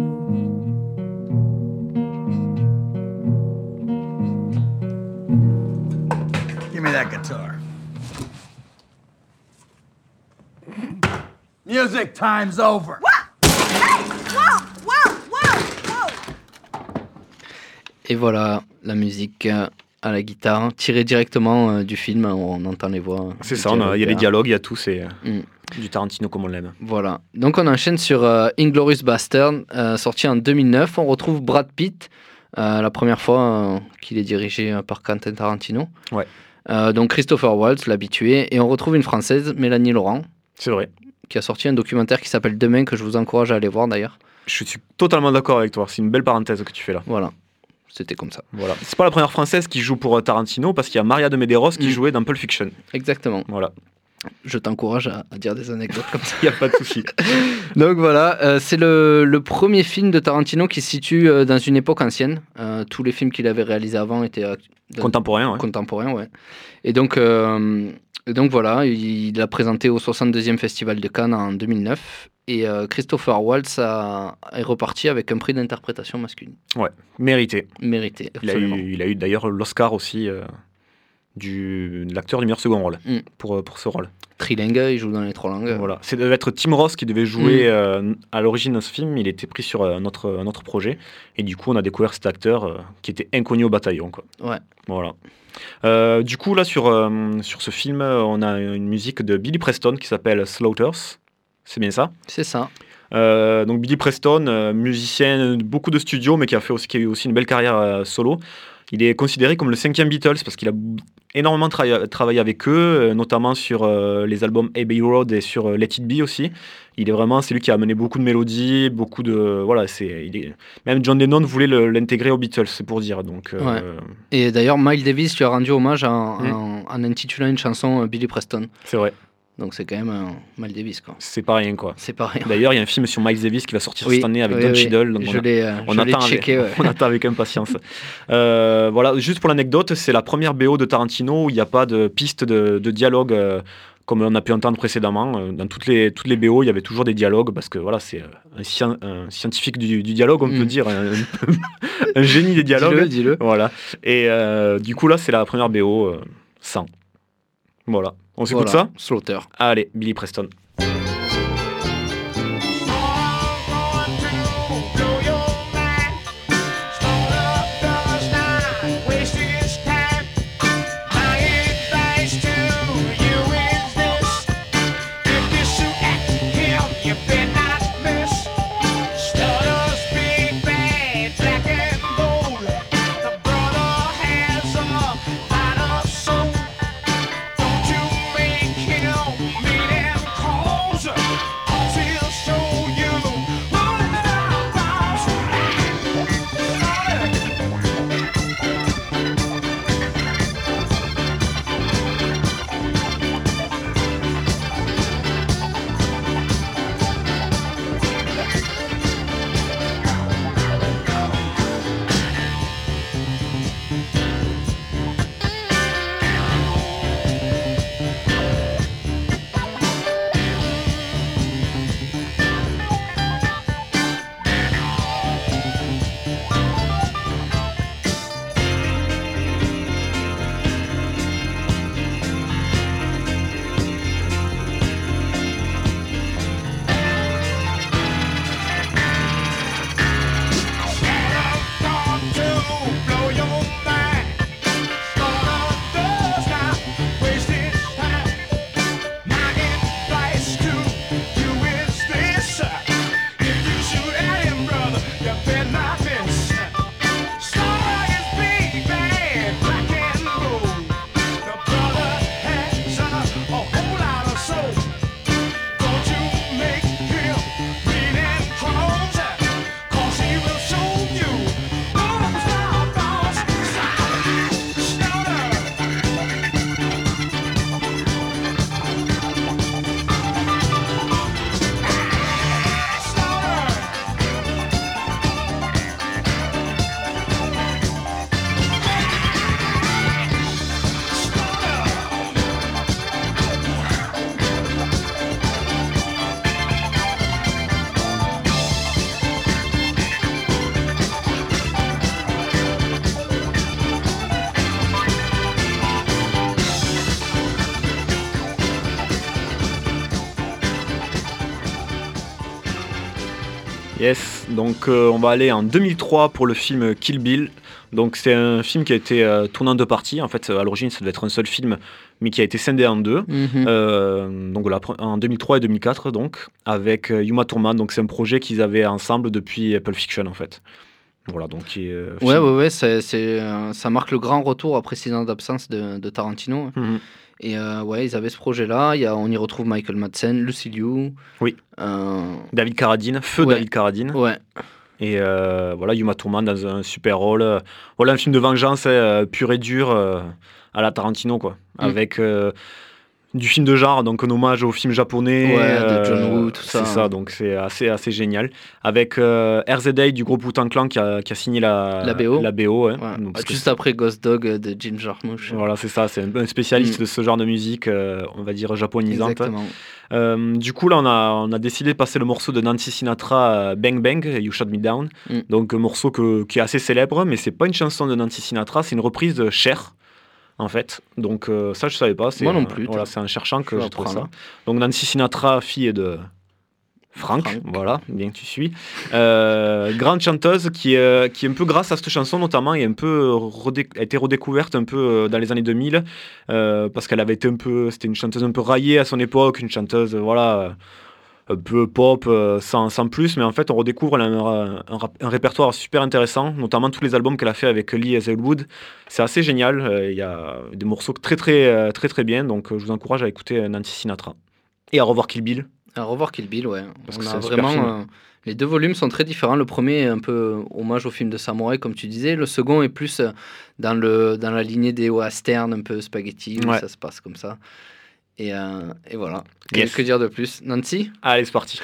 Give me that guitar. Music time's over. Et voilà, la musique euh, à la guitare, tirée directement euh, du film, on entend les voix. C'est ça, il y a les dialogues, il y a tout, c'est Mm. du Tarantino comme on l'aime. Voilà, donc on enchaîne sur euh, Inglourious Bastard, euh, sorti en deux mille neuf. On retrouve Brad Pitt, euh, la première fois euh, qu'il est dirigé euh, par Quentin Tarantino. Ouais. Euh, donc Christopher Waltz, l'habitué, et on retrouve une Française, Mélanie Laurent. C'est vrai. Qui a sorti un documentaire qui s'appelle Demain, que je vous encourage à aller voir d'ailleurs. Je suis totalement d'accord avec toi, c'est une belle parenthèse que tu fais là. Voilà, c'était comme ça. Voilà. C'est pas la première française qui joue pour euh, Tarantino, parce qu'il y a Maria de Medeiros qui Mm. jouait dans Pulp Fiction. Exactement. Voilà. Je t'encourage à, à dire des anecdotes comme ça. Il n'y a pas de souci. Donc voilà, euh, c'est le, le premier film de Tarantino qui se situe euh, dans une époque ancienne. Euh, tous les films qu'il avait réalisés avant étaient euh, dans- Contemporain, ouais. contemporains, ouais. Et donc, euh, et donc voilà, il l'a présenté au soixante-deuxième Festival de Cannes en deux mille neuf. Et euh, Christopher Waltz a, est reparti avec un prix d'interprétation masculine. Ouais, mérité. Mérité, Il a absolument. eu, il a eu d'ailleurs l'Oscar aussi euh, du, de l'acteur du meilleur second rôle Mm. pour, pour ce rôle. Trilingue, il joue dans les trois langues. Voilà. C'est devait être Tim Roth qui devait jouer Mm. euh, à l'origine de ce film. Il était pris sur euh, un autre, un autre projet. Et du coup, on a découvert cet acteur euh, qui était inconnu au bataillon, quoi. Ouais. Voilà. Euh, du coup, là, sur, euh, sur ce film, euh, on a une musique de Billy Preston qui s'appelle Slaughters. C'est bien ça? C'est ça. Euh, donc Billy Preston, euh, musicien de beaucoup de studios, mais qui a, fait aussi, qui a eu aussi une belle carrière euh, solo. Il est considéré comme le cinquième Beatles parce qu'il a b- énormément tra- travaillé avec eux, euh, notamment sur euh, les albums Abbey Road et sur euh, Let It Be aussi. Il est vraiment, c'est lui qui a amené beaucoup de mélodies, beaucoup de, voilà, c'est, il est, même John Lennon voulait le- l'intégrer aux Beatles, c'est pour dire. Donc, euh, Ouais. Et d'ailleurs, Miles Davis lui a rendu hommage en, Mm. en- en intitulant une chanson euh, Billy Preston. c'est vrai, Donc c'est quand même un Miles Davis, quoi. c'est pas rien quoi. C'est pareil. D'ailleurs, il y a un film sur Miles Davis qui va sortir Oui, cette année avec oui, Don oui. Cheadle. donc Je on a- l'ai, euh, on je l'ai attend avec- checké, ouais. on attend avec impatience. Euh, voilà, juste pour l'anecdote, c'est la première B O de Tarantino où il n'y a pas de piste de, de dialogue euh, comme on a pu entendre précédemment. Euh, Dans toutes les, toutes les B O, il y avait toujours des dialogues parce que voilà, c'est euh, un, scien- un scientifique du, du dialogue, on Mm. peut dire, un, un génie des dialogues. Dis-le, dis-le. Voilà. Et euh, du coup, là, c'est la première B O euh, sans. Voilà. On s'écoute Voilà, ça? Slaughter. Allez, Billy Preston. Don't you make him meet and call. Yes, donc euh, on va aller en deux mille trois pour le film Kill Bill. Donc c'est un film qui a été euh, tourné en deux parties. En fait, à l'origine, ça devait être un seul film, mais qui a été scindé en deux. Mhm. Euh, donc voilà, en deux mille trois et deux mille quatre, donc avec euh, Uma Thurman. Donc c'est un projet qu'ils avaient ensemble depuis Pulp Fiction, en fait. Voilà, donc qui est, euh, Ouais, film. ouais, ouais, c'est, c'est, euh, ça marque le grand retour après six ans d'absence de, de Tarantino. Mhm. Et euh, ouais, ils avaient ce projet-là. Il y a, on y retrouve Michael Madsen, Lucy Liu. Oui. euh, David Carradine, feu Ouais. David Carradine. Ouais. Et euh, voilà, Uma Thurman dans un super rôle. Euh, Voilà un film de vengeance euh, pur et dur euh, à la Tarantino, quoi. Mm. Avec euh, du film de genre, donc un hommage au film japonais. Ouais, de John Woo, tout ça. C'est ça, donc c'est assez, assez génial. Avec euh, R Z A du groupe Wu-Tang Clan qui a, qui a signé la, La B O. La B O ouais. Ouais. Donc, parce que Juste après Ghost Dog euh, de Jim Jarmusch. voilà, c'est ça, c'est un, un spécialiste Mm. de ce genre de musique, euh, on va dire japonisante. Exactement. Euh, du coup, là, on a, on a décidé de passer le morceau de Nancy Sinatra, euh, Bang Bang, You Shut Me Down. Mm. Donc, un morceau que, qui est assez célèbre, mais c'est pas une chanson de Nancy Sinatra, c'est une reprise de Cher, en fait. Donc, euh, ça, je savais pas. C'est, Moi non euh, plus, voilà, t'as- c'est en cherchant que je j'ai trouvé ça. apprends, Donc, Nancy Sinatra, fille de Frank, Frank. voilà, bien que tu suis. Euh, grande chanteuse qui, euh, qui, un peu grâce à cette chanson notamment, est un peu redé- a été redécouverte un peu euh, dans les années deux mille, euh, parce qu'elle avait été un peu, c'était une chanteuse un peu raillée à son époque, une chanteuse, euh, voilà, euh, un peu pop, euh, sans, sans plus, mais en fait, on redécouvre un, un, un rap- un répertoire super intéressant, notamment tous les albums qu'elle a fait avec Lee Hazelwood. C'est assez génial, euh, il y a des morceaux très très, euh, très, très bien, donc euh, je vous encourage à écouter euh, Nancy Sinatra. Et à revoir Kill Bill. À revoir Kill Bill, ouais. Parce On que a c'est un super vraiment. film. euh, les deux volumes sont très différents. Le premier est un peu hommage au film de samouraï, comme tu disais. Le second est plus euh, dans, le, dans la lignée des westerns, un peu spaghetti, où Ouais. ça se passe comme ça. Et, euh, et voilà. Que, Yes. que dire de plus? Nancy? Allez, c'est parti.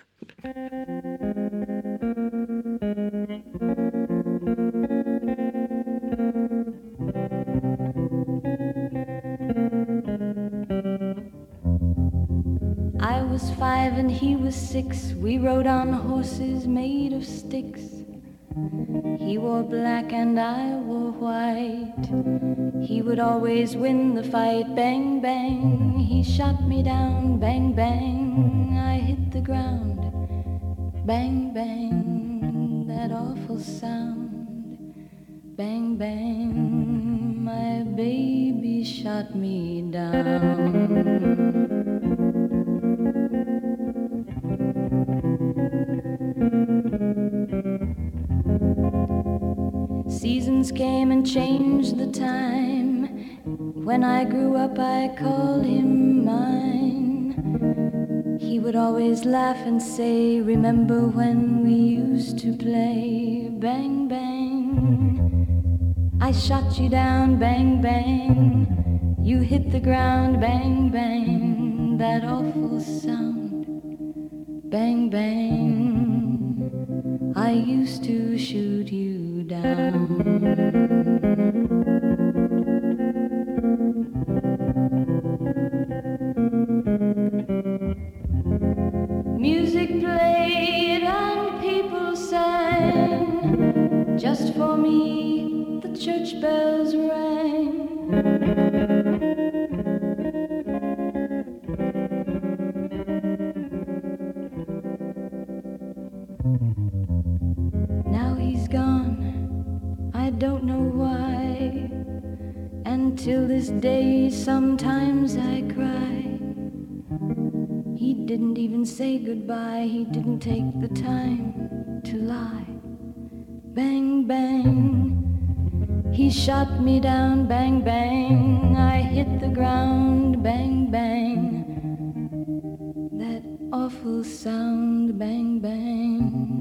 I was five and he was six. We rode on horses made of sticks. He wore black and I wore white. He would always win the fight. Bang, bang. He shot me down. Bang, bang. I hit the ground. Bang, bang. That awful sound. Bang, bang. My baby shot me down. Seasons came and changed the time. When I grew up, I called him mine. He would always laugh and say, remember when we used to play? Bang, bang. I shot you down, bang, bang. You hit the ground, bang, bang. That awful sound, bang, bang. I used to shoot you down. Music played and people sang. Just for me, the church bells rang. Now he's gone, I don't know why. And till this day, sometimes I cry. He didn't even say goodbye, he didn't take the time to lie. Bang, bang, he shot me down, bang, bang. I hit the ground, bang, bang. That awful sound, bang, bang.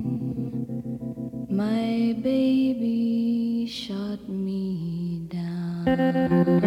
My baby shot me down.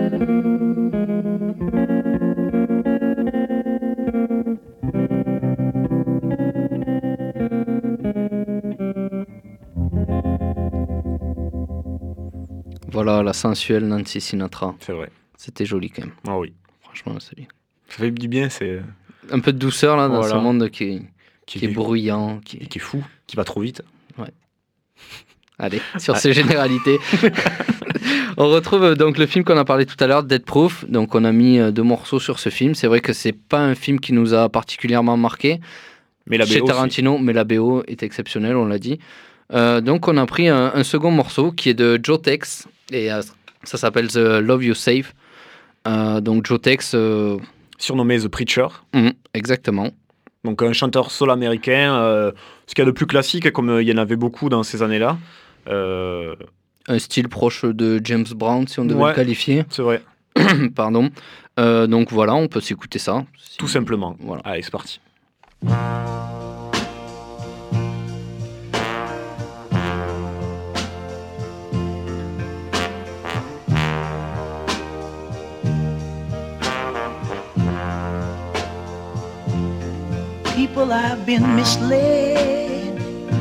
Voilà, la sensuelle Nancy Sinatra. C'est vrai. C'était joli quand même. Ah oui. Franchement, c'est bien. Ça fait du bien, c'est. Un peu de douceur là dans Voilà. ce monde qui est, qui est Qui- bruyant. Qui est... qui est fou, qui va trop vite. Ouais. Allez, sur ces généralités. On retrouve donc le film qu'on a parlé tout à l'heure, Death Proof. Donc on a mis euh, deux morceaux sur ce film. C'est vrai que c'est pas un film qui nous a particulièrement marqué, Mais la B O chez aussi. Tarantino, mais la B O est exceptionnelle, on l'a dit. Euh, donc on a pris un, un second morceau qui est de Joe Tex, et euh, ça s'appelle The Love You Save. Euh, donc Joe Tex... Euh... Surnommé The Preacher. Mmh, exactement. Donc un chanteur soul américain, euh, ce qu'il y a de plus classique, comme euh, il y en avait beaucoup dans ces années-là. Euh... Un style proche de James Brown, si on devait ouais, le qualifier. C'est vrai. Pardon. Euh, donc voilà, on peut s'écouter ça. Si... Tout simplement. Voilà. Allez, c'est parti. People, I've been misled,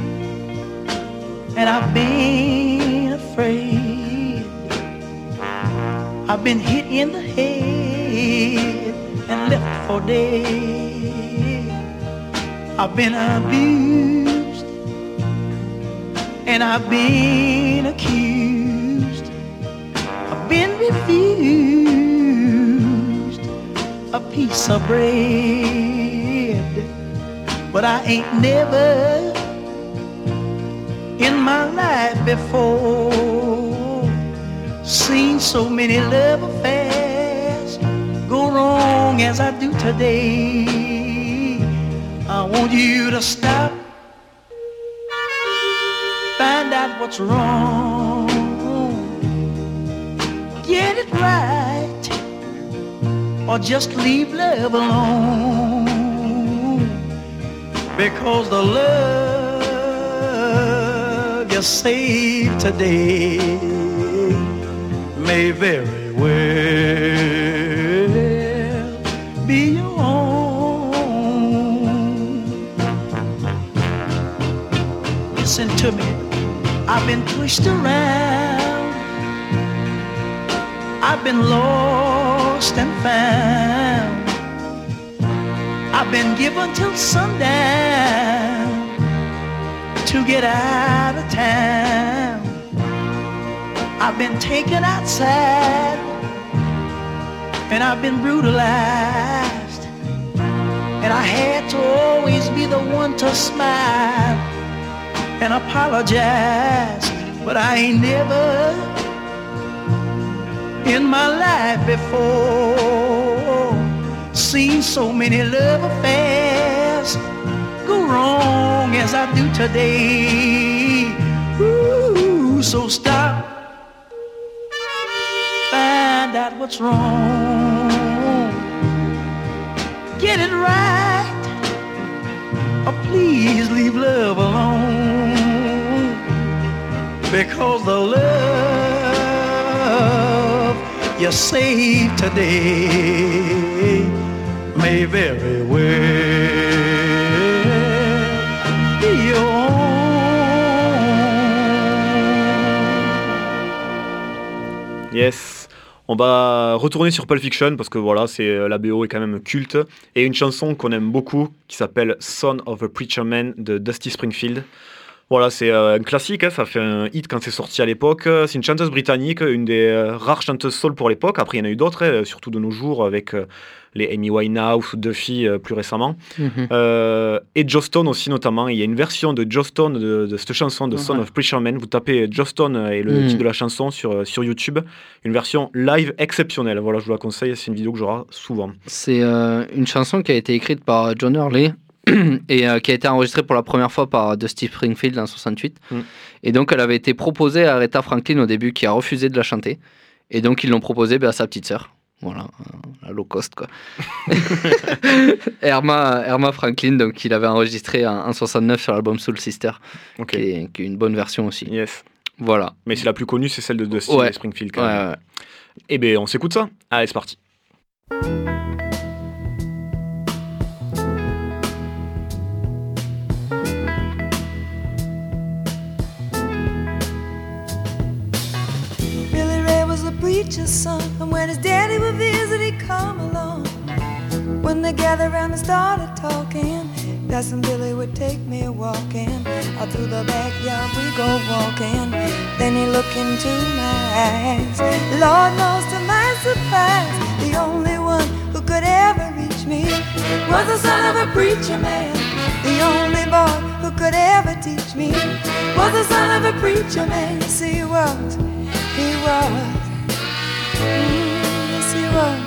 and I've been afraid. I've been hit in the head and left for dead. I've been abused, and I've been accused. I've been refused a piece of bread. But I ain't never in my life before seen so many love affairs go wrong as I do today. I want you to stop, find out what's wrong, get it right, or just leave love alone. Because the love you saved today may very well be your own. Listen to me, I've been pushed around, I've been lost and found, I've been given till sundown to get out of town. I've been taken outside and I've been brutalized, and I had to always be the one to smile and apologize. But I ain't never in my life before seen so many love affairs go wrong as I do today. Ooh, so stop, find out what's wrong, get it right, or please leave love alone. Because the love you saved today may very well be your own. Yes. On va retourner sur Pulp Fiction parce que voilà, c'est, la B O est quand même culte. Et une chanson qu'on aime beaucoup qui s'appelle Son of a Preacher Man de Dusty Springfield. Voilà, c'est euh, un classique, hein, ça fait un hit quand c'est sorti à l'époque. C'est une chanteuse britannique, une des euh, rares chanteuses soul pour l'époque. Après, il y en a eu d'autres, hein, surtout de nos jours, avec euh, les Amy Winehouse ou Duffy euh, plus récemment. Mm-hmm. Euh, et Joe Stone aussi, notamment. Il y a une version de Joe Stone de, de cette chanson de Son Ouais. of Preacher Man. Vous tapez Joe Stone et le Mm. titre de la chanson sur, sur YouTube. Une version live exceptionnelle. Voilà, je vous la conseille, c'est une vidéo que j'aurai souvent. C'est euh, une chanson qui a été écrite par John Hurley et euh, qui a été enregistrée pour la première fois par Dusty Springfield en soixante-huit. Mm. Et donc elle avait été proposée à Aretha Franklin au début, qui a refusé de la chanter. Et donc ils l'ont proposée ben, à sa petite sœur. Voilà, euh, à low cost quoi. Irma, Irma Franklin, donc il avait enregistré en, en soixante-neuf sur l'album Soul Sister, Ok. qui, est, qui est une bonne version aussi. Yes. Voilà. Mais c'est la plus connue, c'est celle de Dusty Ouais. Springfield. Quand Ouais, même. ouais. Eh bien, on s'écoute ça. Allez, c'est parti. Billy Ray was a preacher's son, and when his daddy would visit, he'd come along. When they gathered around and started talking, Cousin Billy would take me walking. Out through the backyard we go walking. Then he looked into my eyes. Lord knows to my surprise, the only one who could ever reach teach me was the son of a preacher man. The only boy who could ever teach me was the son of a preacher man. Yes, he was, he was, mm, yes, he was.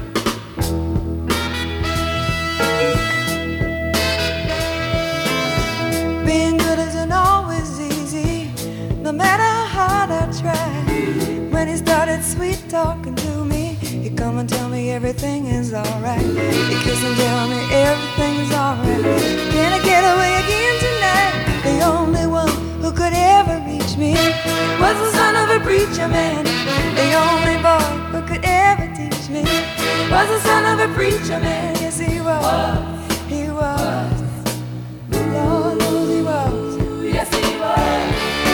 Being good isn't always easy, no matter how hard I try. When he started sweet talking to me, he'd come and tell me everything is alright. He'd kiss and tell me everything is alright. Can I get away again tonight? The only one who could ever reach me was the son of a preacher man. The only boy who could ever teach me was the son of a preacher man. Yes, he was, he was. Lord knows he was. Yes, he was.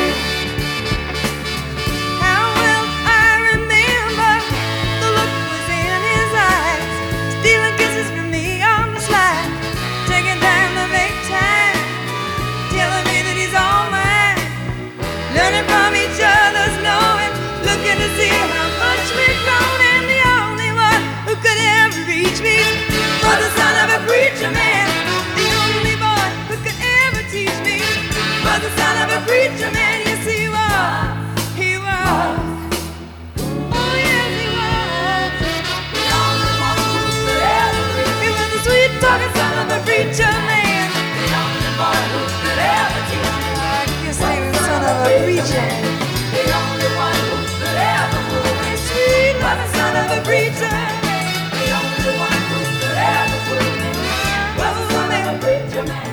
How well I remember the look was in his eyes, stealing kisses from me on the slide, taking time to make time, telling me that he's all mine, learning from each other's knowing, looking to see how much we've grown, and the only one who could ever reach me was the son of a preacher man. The only boy who could ever teach me was the son of a preacher man. Yes, he was, he was. Oh, yes, he was. The only one who could ever reach me. He was the sweet talking son of a preacher man. The only boy who could ever teach me. I guess he was the son of a preacher. The only one who could ever fool me. Sweet was the son of a preacher. The only one who could ever fool me was the son of a preacher man.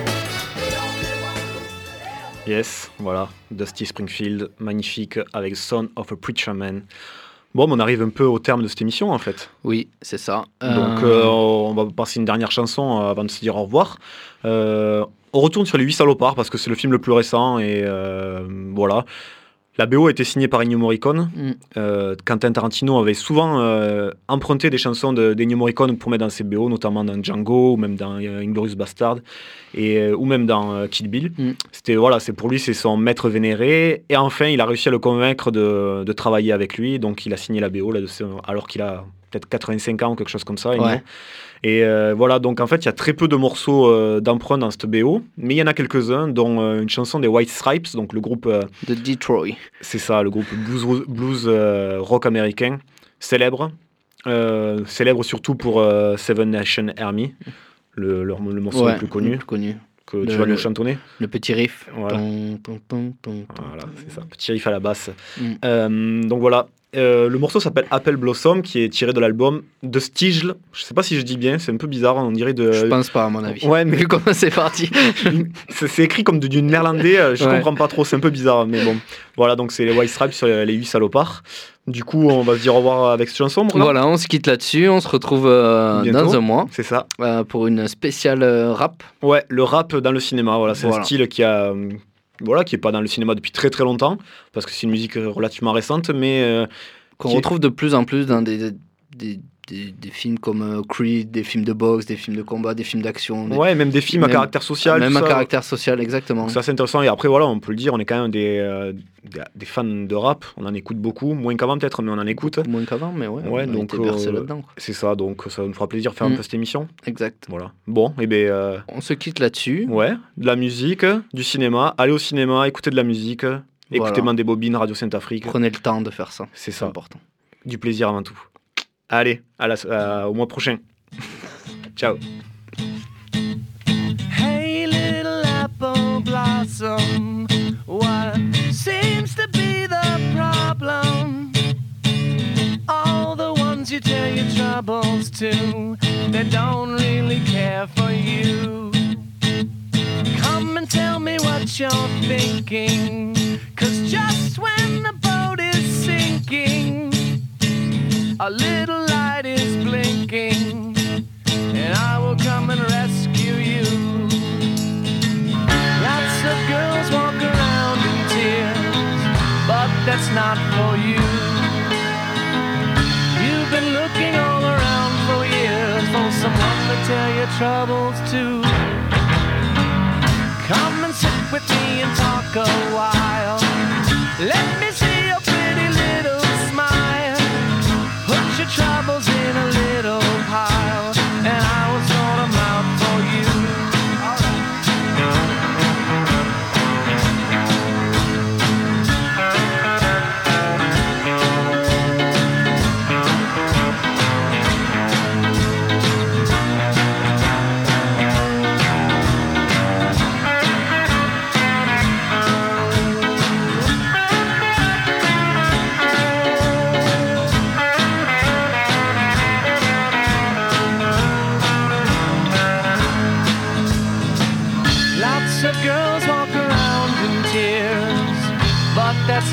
Yes, voilà, Dusty Springfield, magnifique, avec Son of a Preacher Man. Bon, on arrive un peu au terme de cette émission, en fait. Oui, c'est ça. Donc, Euh, euh, on va passer une dernière chanson euh, avant de se dire au revoir. Euh, on retourne sur Les huit salopards, parce que c'est le film le plus récent, et euh, voilà. La B O a été signée par Ennio Morricone. Mm. Euh, Quentin Tarantino avait souvent euh, emprunté des chansons de, d'Ennio Morricone pour mettre dans ses B O, notamment dans Django, ou même dans euh, Inglourious Bastard, et, euh, ou même dans euh, Kill Bill. Mm. C'était, voilà, c'est pour lui, c'est son maître vénéré. Et enfin, il a réussi à le convaincre de, de travailler avec lui. Donc, il a signé la B O, là, alors qu'il a peut-être quatre-vingt-cinq ans ou quelque chose comme ça. Ennio. Ouais. Et euh, voilà, donc en fait, il y a très peu de morceaux euh, d'emprunt dans cette B O, mais il y en a quelques-uns, dont euh, une chanson des White Stripes, donc le groupe... euh, de Detroit. c'est ça, le groupe blues, blues euh, rock américain, célèbre. Euh, célèbre surtout pour euh, Seven Nation Army, le, le, le morceau Ouais, le plus connu, le plus connu. que Le- tu vas le- nous chantonner. Le petit riff. Voilà. Ton, ton, ton, ton, ton. Voilà, c'est ça, petit riff à la basse. Mm. Euh, donc voilà, Euh, le morceau s'appelle Apple Blossom, qui est tiré de l'album de Stigle. Je sais pas si je dis bien, c'est un peu bizarre, on dirait de... Je pense pas, à mon avis. Ouais, mais Vu comment c'est parti. c'est, c'est écrit comme de, du néerlandais, euh, je Ouais. comprends pas trop, c'est un peu bizarre, mais bon. Voilà, donc c'est les White Stripes sur les huit salopards. Du coup, on va se dire au revoir avec cette chanson. Morgan. Voilà, on se quitte là-dessus. On se retrouve euh, Bientôt. dans un mois. C'est ça. Euh, pour une spéciale euh, rap. Ouais, le rap dans le cinéma, voilà, c'est Voilà. un style qui a... euh, Voilà, qui est pas dans le cinéma depuis très très longtemps, parce que c'est une musique relativement récente, mais... euh, Qu'on qui- retrouve de plus en plus dans des, des, des, des films comme euh, Creed, des films de boxe, des films de combat, des films d'action. des- Ouais, même des films à même- caractère social. Même tout à ça. caractère social, exactement. Donc c'est assez intéressant. Et après, voilà, on peut le dire, on est quand même des, euh, des, des fans de rap. On en écoute beaucoup, moins qu'avant peut-être, mais on en écoute. Moins qu'avant, mais ouais, Ouais, on a donc été bercé euh, là-dedans, quoi. c'est ça. Donc ça nous fera plaisir de faire un Mm. peu cette émission. Exact. Voilà. Bon, et ben. euh, On se quitte là-dessus. ouais, de la musique, du cinéma. Allez au cinéma, écoutez de la musique, écoutez Voilà. Mandé Bobine, Radio Sainte-Afrique. Prenez le temps de faire ça. C'est C'est ça. important. Du plaisir avant tout. Allez, à la, à- au mois prochain. Ciao. Hey, little apple blossom, what seems to be the problem? All the ones you tell your troubles to, they don't really care for you. Come and tell me what you're thinking, 'cause just when the boat is sinking, a little light is blinking, and I will come and rescue you. Lots of girls walk around in tears, but that's not for you. You've been looking all around for years for someone to tell your troubles to. Come and sit with me and talk a while. Let me see your pretty little smile. Put your troubles in a little pile, and I will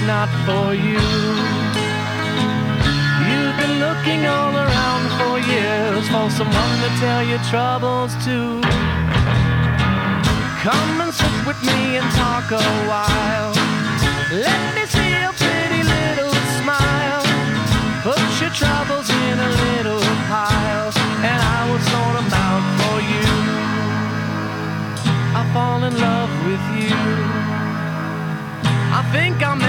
not for you. You've been looking all around for years for someone to tell your troubles to. Come and sit with me and talk a while. Let me see your pretty little smile. Put your troubles in a little pile, and I will sort them out for you. I'll fall in love with you. I think I'm